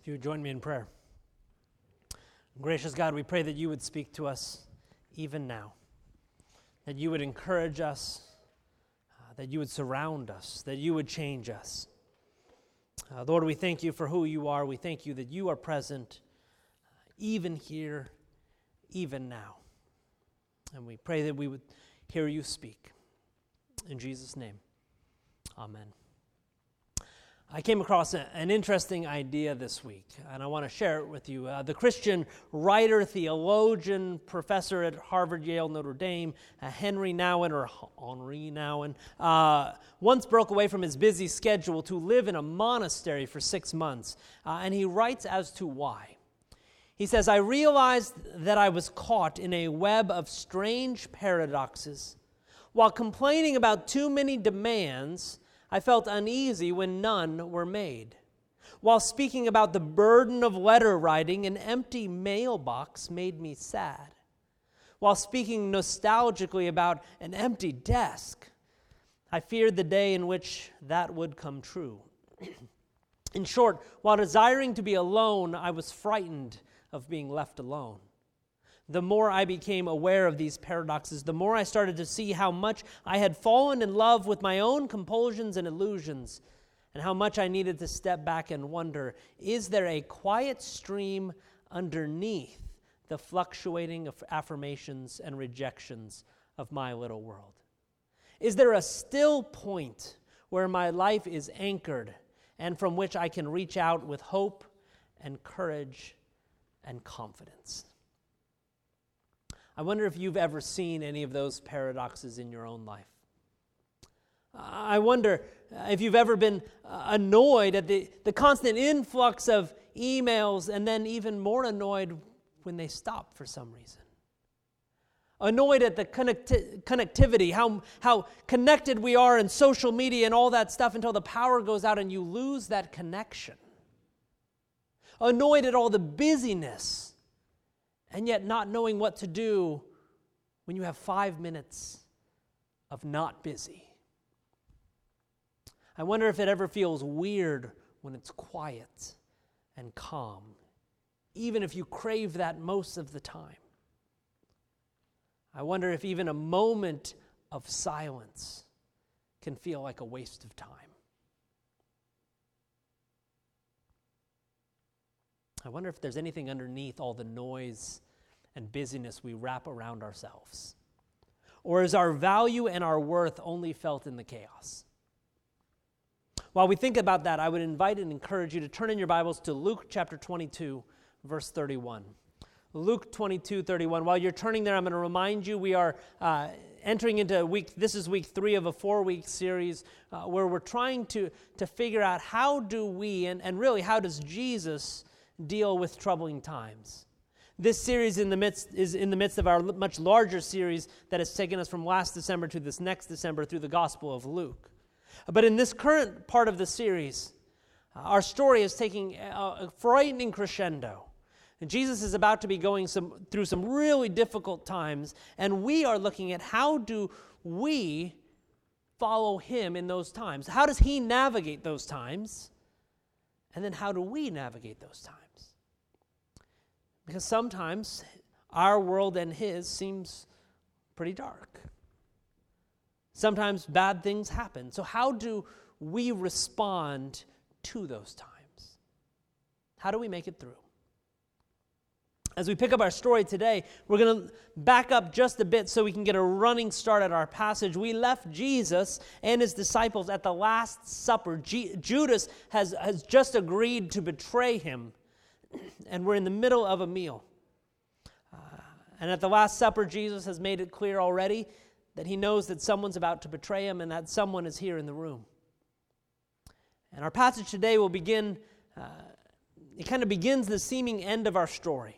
If you would join me in prayer. Gracious God, we pray that you would speak to us even now, that you would encourage us, that you would surround us, that you would change us. Lord, we thank you for who you are. We thank you that you are present even here, even now. And we pray that we would hear you speak. In Jesus' name, amen. I came across an interesting idea this week, and I want to share it with you. The Christian writer, theologian, professor at Harvard, Yale, Notre Dame, Henry Nouwen, once broke away from his busy schedule to live in a monastery for 6 months, and he writes as to why. He says, "I realized that I was caught in a web of strange paradoxes. While complaining about too many demands, I felt uneasy when none were made. While speaking about the burden of letter writing, an empty mailbox made me sad. While speaking nostalgically about an empty desk, I feared the day in which that would come true. In short, while desiring to be alone, I was frightened of being left alone. The more I became aware of these paradoxes, the more I started to see how much I had fallen in love with my own compulsions and illusions, and how much I needed to step back and wonder, is there a quiet stream underneath the fluctuating of affirmations and rejections of my little world? Is there a still point where my life is anchored and from which I can reach out with hope and courage and confidence?" I wonder if you've ever seen any of those paradoxes in your own life. I wonder if you've ever been annoyed at the constant influx of emails, and then even more annoyed when they stop for some reason. Annoyed at the connectivity, how connected we are in social media and all that stuff until the power goes out and you lose that connection. Annoyed at all the busyness, and yet not knowing what to do when you have 5 minutes of not busy. I wonder if it ever feels weird when it's quiet and calm, even if you crave that most of the time. I wonder if even a moment of silence can feel like a waste of time. I wonder if there's anything underneath all the noise and busyness we wrap around ourselves. Or is our value and our worth only felt in the chaos? While we think about that, I would invite and encourage you to turn in your Bibles to Luke chapter 22, verse 31. Luke 22, 31. While you're turning there, I'm going to remind you we are entering into this is week 3 of a 4-week series where we're trying to figure out how do we, and really how does Jesus deal with troubling times. This series is in the midst of our much larger series that has taken us from last December to this next December through the Gospel of Luke. But in this current part of the series, our story is taking a frightening crescendo. And Jesus is about to be going through some really difficult times, and we are looking at how do we follow him in those times? How does he navigate those times? And then how do we navigate those times? Because sometimes our world and his seems pretty dark. Sometimes bad things happen. So how do we respond to those times? How do we make it through? As we pick up our story today, we're going to back up just a bit so we can get a running start at our passage. We left Jesus and his disciples at the Last Supper. Judas has just agreed to betray him, and we're in the middle of a meal. And at the Last Supper, Jesus has made it clear already that he knows that someone's about to betray him, and that someone is here in the room. And our passage today will begin, it kind of begins the seeming end of our story.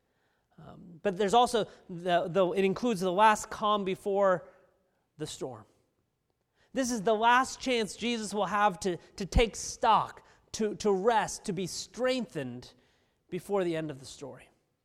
But there's also, it includes the last calm before the storm. This is the last chance Jesus will have to take stock, to rest, to be strengthened before the end of the story.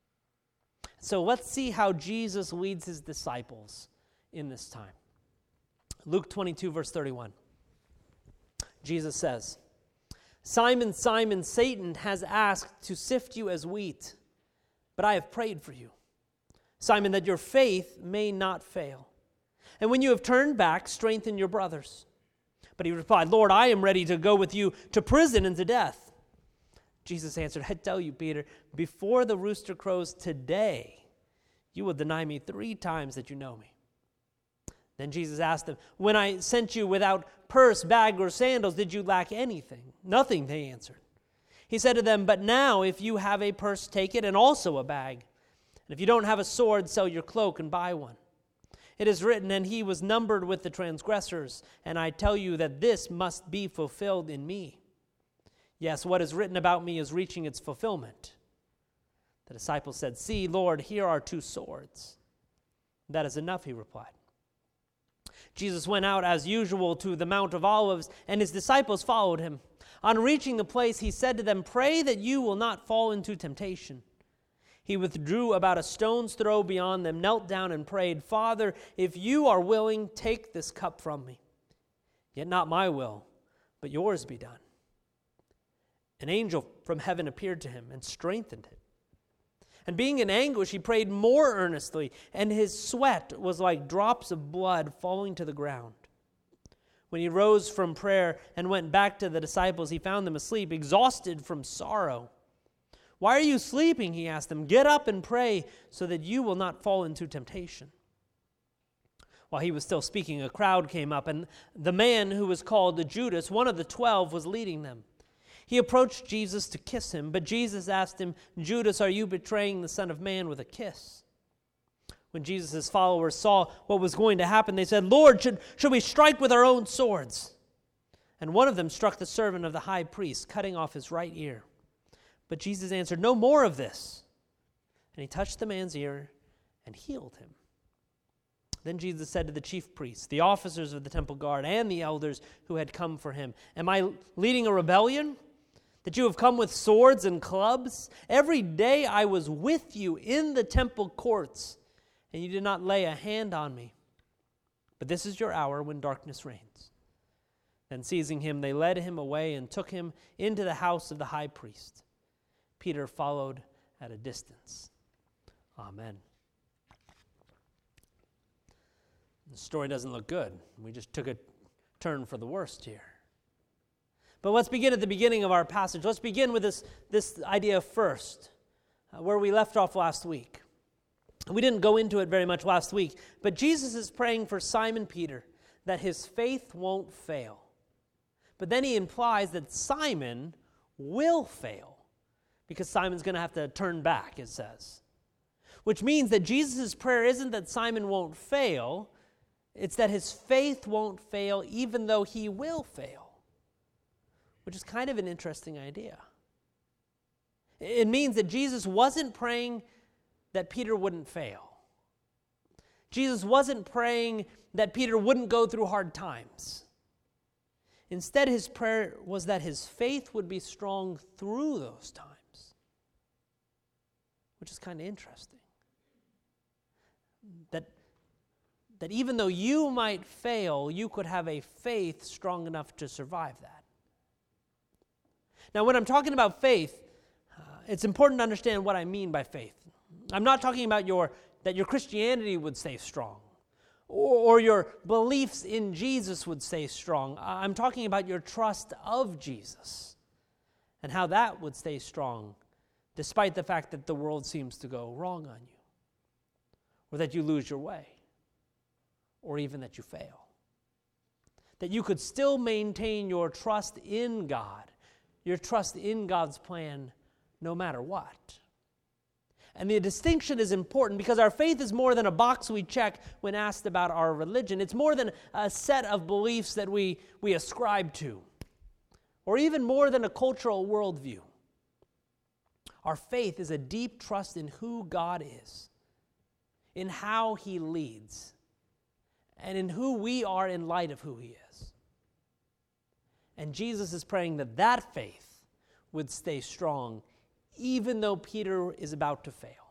So let's see how Jesus leads his disciples in this time. Luke 22, verse 31. Jesus says, Simon, Simon, Satan has asked to sift you as wheat, but I have prayed for you, Simon, that your faith may not fail. And when you have turned back, strengthen your brothers." But he replied, "Lord, I am ready to go with you to prison and to death." Jesus answered, "I tell you, Peter, before the rooster crows today, you will deny me 3 times that you know me." Then Jesus asked them, "When I sent you without purse, bag, or sandals, did you lack anything?" "Nothing," they answered. He said to them, "But now if you have a purse, take it, and also a bag. And if you don't have a sword, sell your cloak and buy one. It is written, 'And he was numbered with the transgressors.' And I tell you that this must be fulfilled in me. Yes, what is written about me is reaching its fulfillment." The disciples said, "See, Lord, here are 2 swords." "That is enough," he replied. Jesus went out as usual to the Mount of Olives, and his disciples followed him. On reaching the place, he said to them, "Pray that you will not fall into temptation." He withdrew about a stone's throw beyond them, knelt down and prayed, "Father, if you are willing, take this cup from me. Yet not my will, but yours be done." An angel from heaven appeared to him and strengthened him. And being in anguish, he prayed more earnestly, and his sweat was like drops of blood falling to the ground. When he rose from prayer and went back to the disciples, he found them asleep, exhausted from sorrow. "Why are you sleeping?" he asked them. "Get up and pray so that you will not fall into temptation." While he was still speaking, a crowd came up, and the man who was called Judas, one of the 12, was leading them. He approached Jesus to kiss him, but Jesus asked him, "Judas, are you betraying the Son of Man with a kiss?" When Jesus' followers saw what was going to happen, they said, "Lord, should we strike with our own swords?" And one of them struck the servant of the high priest, cutting off his right ear. But Jesus answered, "No more of this." And he touched the man's ear and healed him. Then Jesus said to the chief priests, the officers of the temple guard, and the elders who had come for him, "Am I leading a rebellion, that you have come with swords and clubs? Every day I was with you in the temple courts, and you did not lay a hand on me. But this is your hour when darkness reigns." Then seizing him, they led him away and took him into the house of the high priest. Peter followed at a distance. Amen. The story doesn't look good. We just took a turn for the worst here. But let's begin at the beginning of our passage. Let's begin with this idea first, where we left off last week. We didn't go into it very much last week, but Jesus is praying for Simon Peter that his faith won't fail. But then he implies that Simon will fail, because Simon's going to have to turn back, it says. Which means that Jesus' prayer isn't that Simon won't fail, it's that his faith won't fail even though he will fail, which is kind of an interesting idea. It means that Jesus wasn't praying that Peter wouldn't fail. Jesus wasn't praying that Peter wouldn't go through hard times. Instead, his prayer was that his faith would be strong through those times, which is kind of interesting. That even though you might fail, you could have a faith strong enough to survive that. Now, when I'm talking about faith, it's important to understand what I mean by faith. I'm not talking about that your Christianity would stay strong, or your beliefs in Jesus would stay strong. I'm talking about your trust of Jesus and how that would stay strong despite the fact that the world seems to go wrong on you, or that you lose your way, or even that you fail. That you could still maintain your trust in God, your trust in God's plan, no matter what. And the distinction is important because our faith is more than a box we check when asked about our religion. It's more than a set of beliefs that we ascribe to, or even more than a cultural worldview. Our faith is a deep trust in who God is, in how He leads, and in who we are in light of who He is. And Jesus is praying that faith would stay strong even though Peter is about to fail.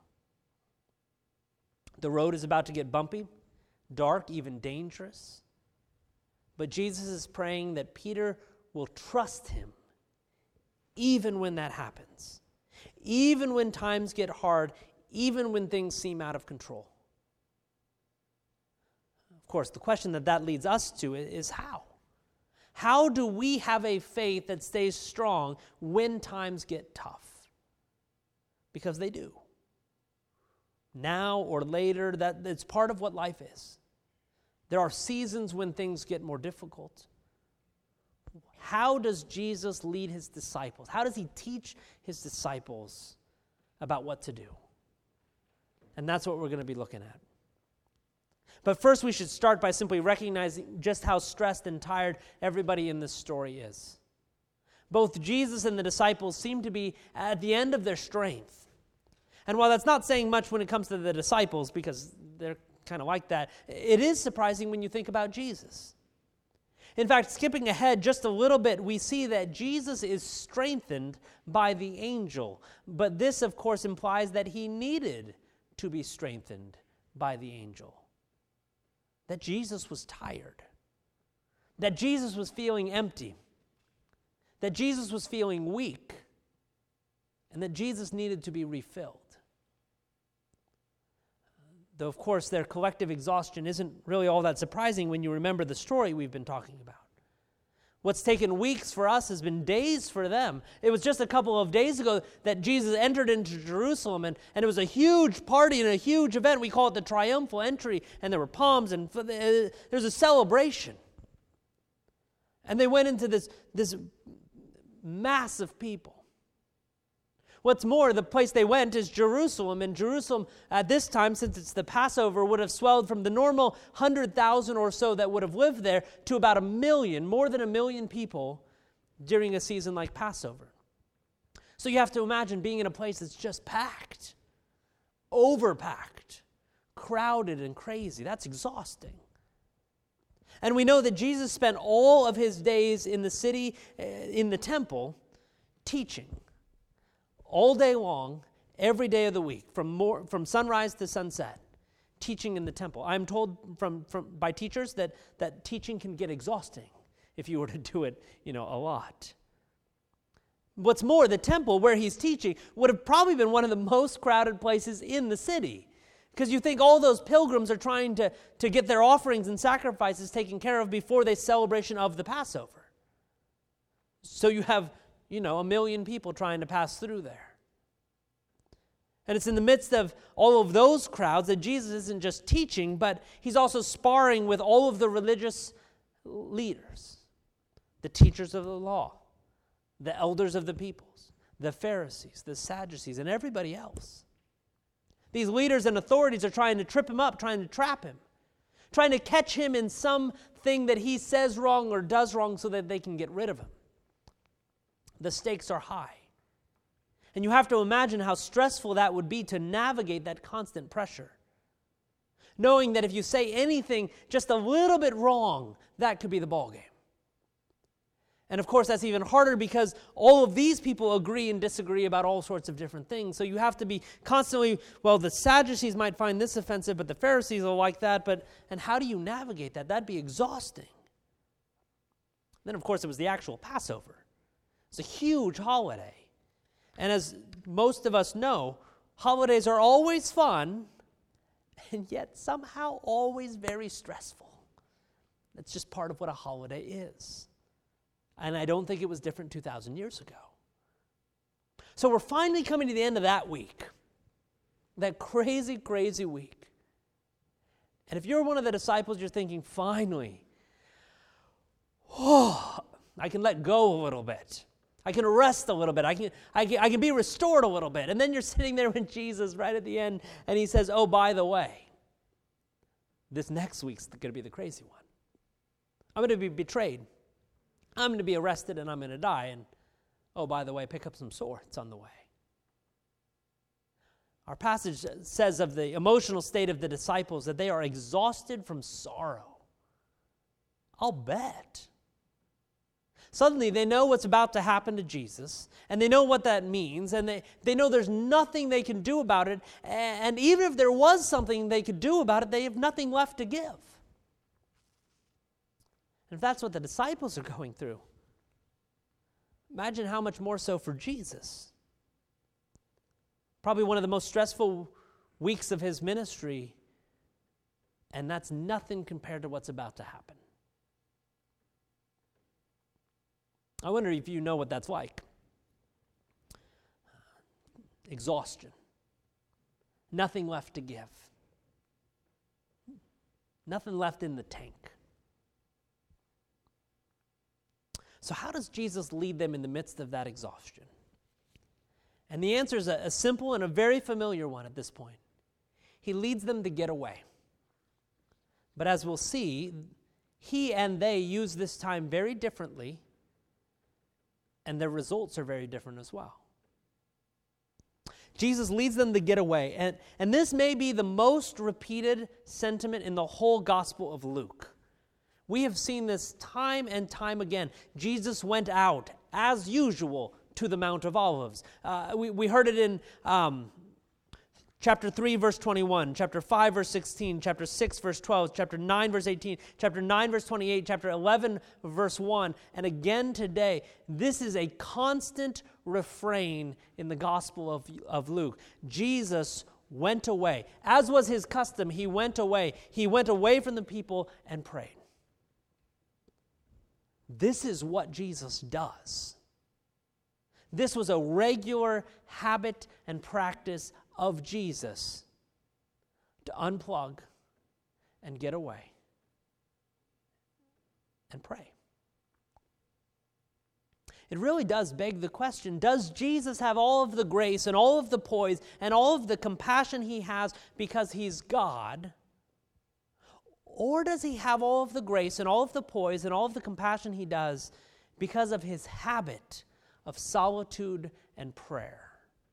The road is about to get bumpy, dark, even dangerous. But Jesus is praying that Peter will trust Him even when that happens, even when times get hard, even when things seem out of control. Of course, the question that leads us to is how? How do we have a faith that stays strong when times get tough? Because they do. Now or later, it's part of what life is. There are seasons when things get more difficult. How does Jesus lead his disciples? How does he teach his disciples about what to do? And that's what we're going to be looking at. But first, we should start by simply recognizing just how stressed and tired everybody in this story is. Both Jesus and the disciples seem to be at the end of their strength. And while that's not saying much when it comes to the disciples, because they're kind of like that, it is surprising when you think about Jesus. In fact, skipping ahead just a little bit, we see that Jesus is strengthened by the angel. But this, of course, implies that he needed to be strengthened by the angel. That Jesus was tired. That Jesus was feeling empty. That Jesus was feeling weak. And that Jesus needed to be refilled. Though, of course, their collective exhaustion isn't really all that surprising when you remember the story we've been talking about. What's taken weeks for us has been days for them. It was just a couple of days ago that Jesus entered into Jerusalem, and it was a huge party and a huge event. We call it the triumphal entry, and there were palms, and there's a celebration. And they went into this mass of people. What's more, the place they went is Jerusalem, and Jerusalem at this time, since it's the Passover, would have swelled from the normal 100,000 or so that would have lived there to about 1 million, more than 1 million people during a season like Passover. So you have to imagine being in a place that's just packed, overpacked, crowded and crazy. That's exhausting. And we know that Jesus spent all of his days in the city, in the temple, teaching. All day long, every day of the week, from sunrise to sunset, teaching in the temple. I'm told by teachers that teaching can get exhausting if you were to do it, a lot. What's more, the temple where he's teaching would have probably been one of the most crowded places in the city. Because you think all those pilgrims are trying to get their offerings and sacrifices taken care of before the celebration of the Passover. So you have 1 million people trying to pass through there. And it's in the midst of all of those crowds that Jesus isn't just teaching, but he's also sparring with all of the religious leaders, the teachers of the law, the elders of the peoples, the Pharisees, the Sadducees, and everybody else. These leaders and authorities are trying to trip him up, trying to trap him, trying to catch him in something that he says wrong or does wrong so that they can get rid of him. The stakes are high. And you have to imagine how stressful that would be to navigate that constant pressure. Knowing that if you say anything just a little bit wrong, that could be the ballgame. And of course, that's even harder because all of these people agree and disagree about all sorts of different things. So you have to be constantly, the Sadducees might find this offensive, but the Pharisees will like that. And how do you navigate that? That'd be exhausting. Then, of course, it was the actual Passover. It's a huge holiday. And as most of us know, holidays are always fun, and yet somehow always very stressful. That's just part of what a holiday is. And I don't think it was different 2,000 years ago. So we're finally coming to the end of that week, that crazy, crazy week. And if you're one of the disciples, you're thinking, finally, I can let go a little bit. I can rest a little bit. I can be restored a little bit. And then you're sitting there with Jesus right at the end, and he says, by the way, this next week's going to be the crazy one. I'm going to be betrayed. I'm going to be arrested, and I'm going to die. And, by the way, pick up some swords on the way. Our passage says of the emotional state of the disciples that they are exhausted from sorrow. I'll bet. Suddenly, they know what's about to happen to Jesus, and they know what that means, and they know there's nothing they can do about it, and even if there was something they could do about it, they have nothing left to give. And if that's what the disciples are going through, Imagine how much more so for Jesus. Probably one of the most stressful weeks of his ministry, and that's nothing compared to what's about to happen. I wonder if you know what that's like. Exhaustion. Nothing left to give. Nothing left in the tank. So how does Jesus lead them in the midst of that exhaustion? And the answer is a simple and a very familiar one at this point. He leads them to get away. But as we'll see, he and they use this time very differently, and their results are very different as well. Jesus leads them to get away, and this may be the most repeated sentiment in the whole Gospel of Luke. We have seen this time and time again. Jesus went out, as usual, to the Mount of Olives. We heard it in chapter 3, verse 21, chapter 5, verse 16, chapter 6, verse 12, chapter 9, verse 18, chapter 9, verse 28, chapter 11, verse 1, and again today. This is a constant refrain in the Gospel of Luke. Jesus went away. As was his custom, he went away. He went away from the people and prayed. This is what Jesus does. This was a regular habit and practice of Jesus to unplug and get away and pray. It really does beg the question, does Jesus have all of the grace and all of the poise and all of the compassion he has because he's God? Or does he have all of the grace and all of the poise and all of the compassion he does because of his habit of solitude and prayer?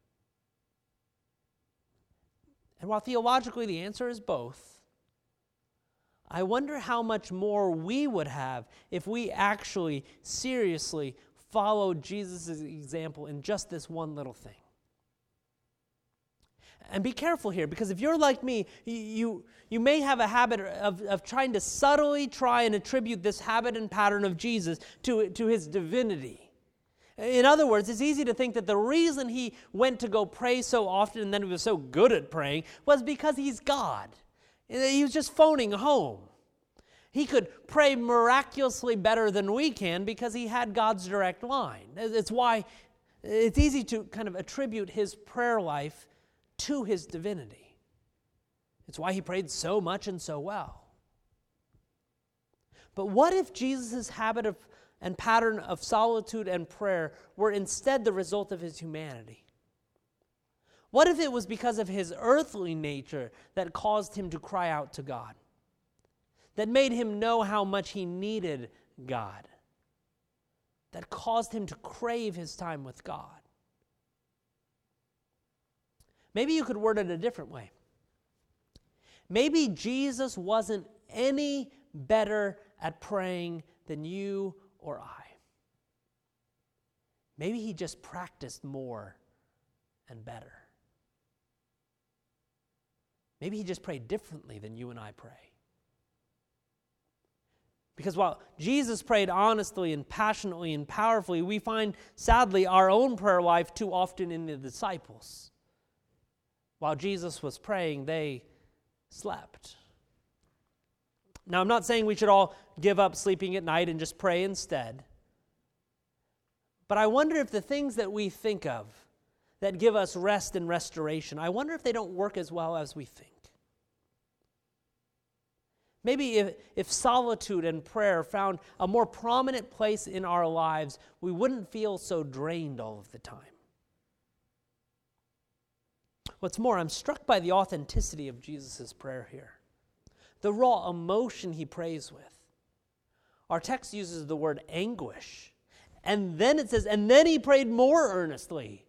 And while theologically the answer is both, I wonder how much more we would have if we actually seriously followed Jesus' example in just this one little thing. And be careful here, because if you're like me, you may have a habit of trying to subtly try and attribute this habit and pattern of Jesus to his divinity. In other words, it's easy to think that the reason he went to go pray so often and then he was so good at praying was because he's God. He was just phoning home. He could pray miraculously better than we can because he had God's direct line. It's why it's easy to kind of attribute his prayer life to his divinity. It's why he prayed so much and so well. But what if Jesus' habit and pattern of solitude and prayer were instead the result of his humanity? What if it was because of his earthly nature that caused him to cry out to God? That made him know how much he needed God? That caused him to crave his time with God? Maybe you could word it a different way. Maybe Jesus wasn't any better at praying than you or I. Maybe he just practiced more and better. Maybe he just prayed differently than you and I pray. Because while Jesus prayed honestly and passionately and powerfully, we find, sadly, our own prayer life too often in the disciples. While Jesus was praying, they slept. Now, I'm not saying we should all give up sleeping at night and just pray instead. But I wonder if the things that we think of that give us rest and restoration, I wonder if they don't work as well as we think. Maybe if solitude and prayer found a more prominent place in our lives, we wouldn't feel so drained all of the time. What's more, I'm struck by the authenticity of Jesus' prayer here. The raw emotion he prays with. Our text uses the word anguish. And then it says, and then he prayed more earnestly.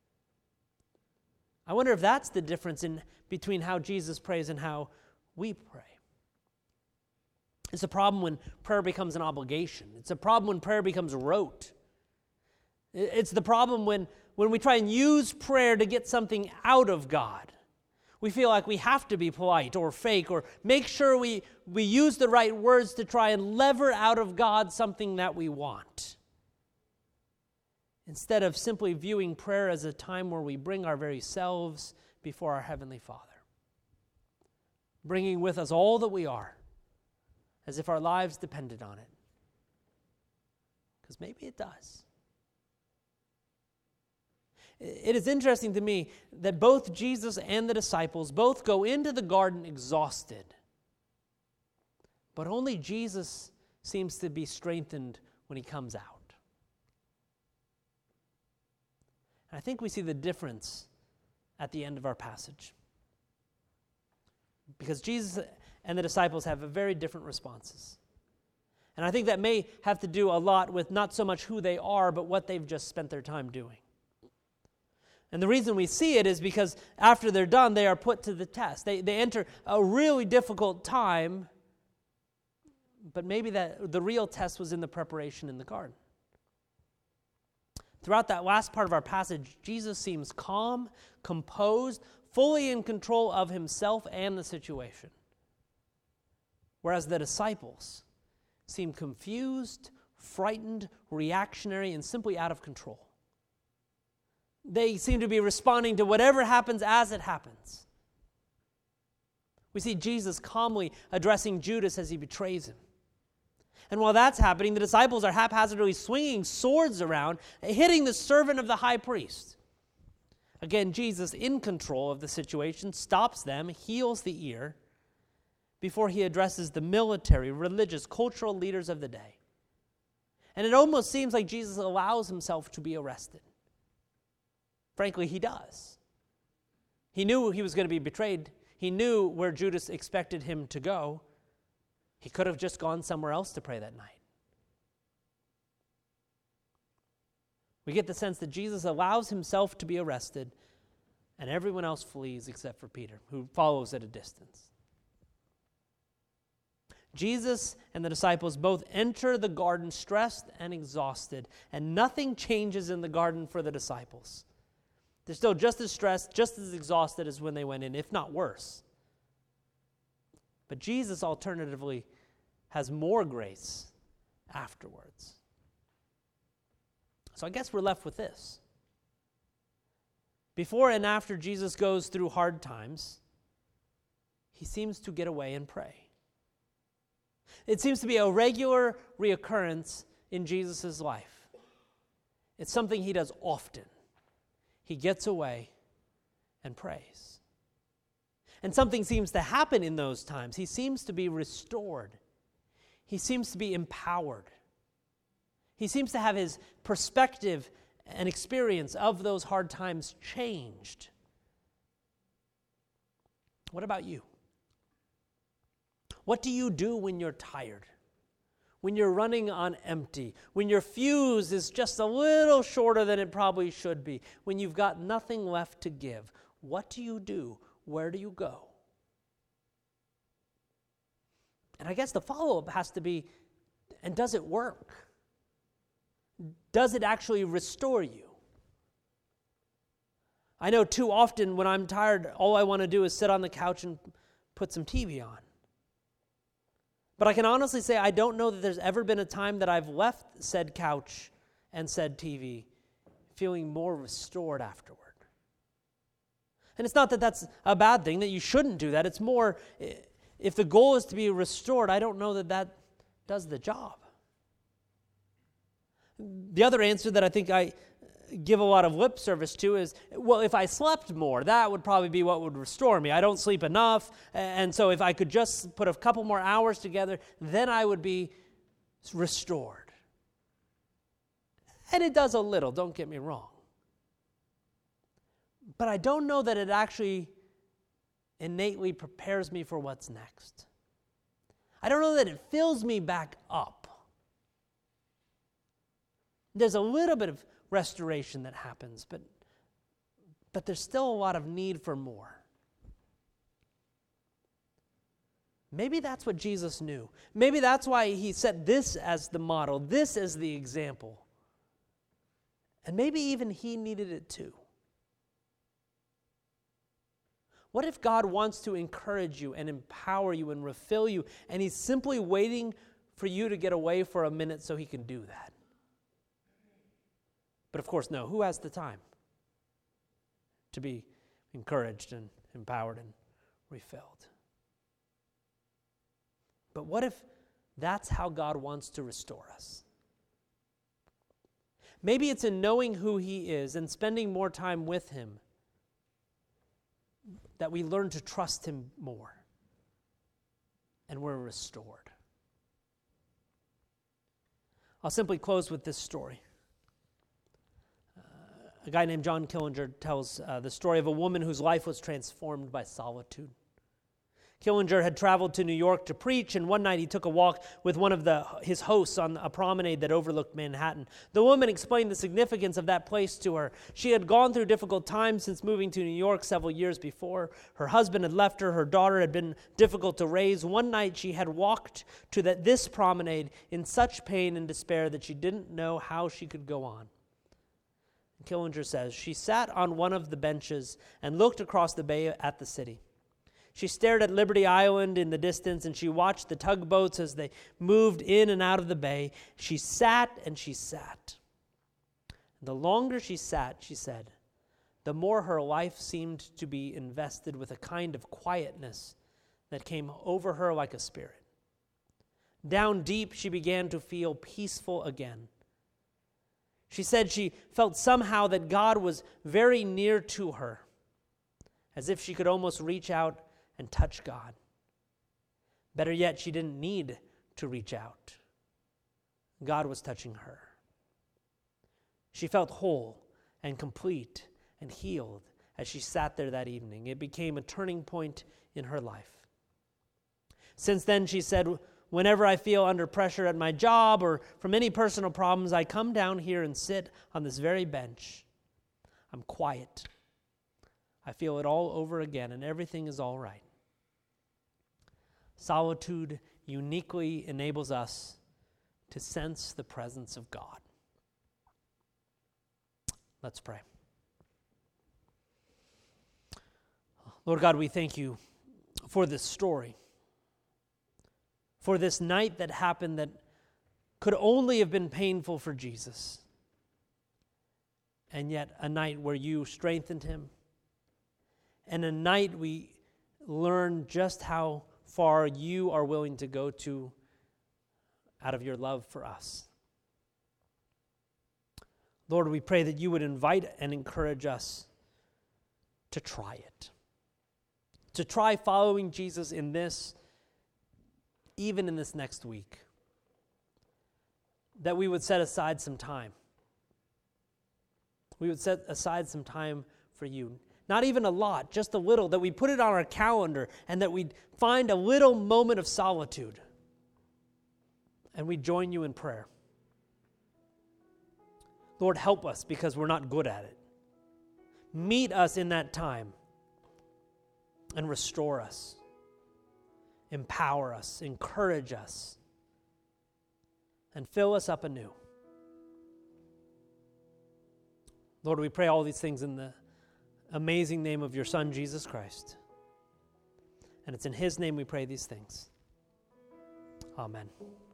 I wonder if that's the difference between how Jesus prays and how we pray. It's a problem when prayer becomes an obligation. It's a problem when prayer becomes rote. It's the problem when we try and use prayer to get something out of God. We feel like we have to be polite or fake or make sure we use the right words to try and lever out of God something that we want. instead of simply viewing prayer as a time where we bring our very selves before our Heavenly Father, bringing with us all that we are, as if our lives depended on it. Because maybe it does. It is interesting to me that both Jesus and the disciples both go into the garden exhausted, but only Jesus seems to be strengthened when he comes out. And I think we see the difference at the end of our passage, because Jesus and the disciples have very different responses. And I think that may have to do a lot with not so much who they are, but what they've just spent their time doing. And the reason we see it is because after they're done, they are put to the test. They enter a really difficult time, but maybe the real test was in the preparation in the garden. Throughout that last part of our passage, Jesus seems calm, composed, fully in control of himself and the situation. Whereas the disciples seem confused, frightened, reactionary, and simply out of control. They seem to be responding to whatever happens as it happens. We see Jesus calmly addressing Judas as he betrays him. And while that's happening, the disciples are haphazardly swinging swords around, hitting the servant of the high priest. Again, Jesus, in control of the situation, stops them, heals the ear, before he addresses the military, religious, cultural leaders of the day. And it almost seems like Jesus allows himself to be arrested. Frankly, he does. He knew he was going to be betrayed. He knew where Judas expected him to go. He could have just gone somewhere else to pray that night. We get the sense that Jesus allows himself to be arrested, and everyone else flees except for Peter, who follows at a distance. Jesus and the disciples both enter the garden stressed and exhausted, and nothing changes in the garden for the disciples. They're still just as stressed, just as exhausted as when they went in, if not worse. But Jesus, alternatively, has more grace afterwards. So I guess we're left with this. Before and after Jesus goes through hard times, he seems to get away and pray. It seems to be a regular reoccurrence in Jesus' life. It's something he does often. He gets away and prays. And something seems to happen in those times. He seems to be restored. He seems to be empowered. He seems to have his perspective and experience of those hard times changed. What about you? What do you do when you're tired? When you're running on empty? When your fuse is just a little shorter than it probably should be? When you've got nothing left to give? What do you do? Where do you go? And I guess the follow-up has to be, and does it work? Does it actually restore you? I know too often when I'm tired, all I want to do is sit on the couch and put some TV on. But I can honestly say I don't know that there's ever been a time that I've left said couch and said TV feeling more restored afterward. And it's not that that's a bad thing, that you shouldn't do that. It's more, if the goal is to be restored, I don't know that that does the job. The other answer that I think I give a lot of lip service to is, well, if I slept more, that would probably be what would restore me. I don't sleep enough, and so if I could just put a couple more hours together, then I would be restored. And it does a little, don't get me wrong. But I don't know that it actually innately prepares me for what's next. I don't know that it fills me back up. There's a little bit of restoration that happens, but there's still a lot of need for more. Maybe that's what Jesus knew. Maybe that's why he set this as the model, this as the example. And maybe even he needed it too. What if God wants to encourage you and empower you and refill you, and he's simply waiting for you to get away for a minute so he can do that? But of course, no, who has the time to be encouraged and empowered and refilled? But what if that's how God wants to restore us? Maybe it's in knowing who He is and spending more time with Him that we learn to trust Him more and we're restored. I'll simply close with this story. A guy named John Killinger tells the story of a woman whose life was transformed by solitude. Killinger had traveled to New York to preach, and one night he took a walk with one of his hosts on a promenade that overlooked Manhattan. The woman explained the significance of that place to her. She had gone through difficult times since moving to New York several years before. Her husband had left her. Her daughter had been difficult to raise. One night she had walked to this promenade in such pain and despair that she didn't know how she could go on. Killinger says, she sat on one of the benches and looked across the bay at the city. She stared at Liberty Island in the distance, and she watched the tugboats as they moved in and out of the bay. She sat and she sat. The longer she sat, she said, the more her life seemed to be invested with a kind of quietness that came over her like a spirit. Down deep, she began to feel peaceful again. She said she felt somehow that God was very near to her, as if she could almost reach out and touch God. Better yet, she didn't need to reach out. God was touching her. She felt whole and complete and healed as she sat there that evening. It became a turning point in her life. Since then, she said, whenever I feel under pressure at my job or from any personal problems, I come down here and sit on this very bench. I'm quiet. I feel it all over again, and everything is all right. Solitude uniquely enables us to sense the presence of God. Let's pray. Lord God, we thank you for this story, for this night that happened that could only have been painful for Jesus, and yet a night where you strengthened him, and a night we learn just how far you are willing to go to out of your love for us. Lord, we pray that you would invite and encourage us to try it, to try following Jesus in this, even in this next week, that we would set aside some time. We would set aside some time for you. Not even a lot, just a little, that we put it on our calendar and that we'd find a little moment of solitude and we join you in prayer. Lord, help us because we're not good at it. Meet us in that time and restore us, empower us, encourage us, and fill us up anew. Lord, we pray all these things in the amazing name of your Son, Jesus Christ. And it's in his name we pray these things. Amen.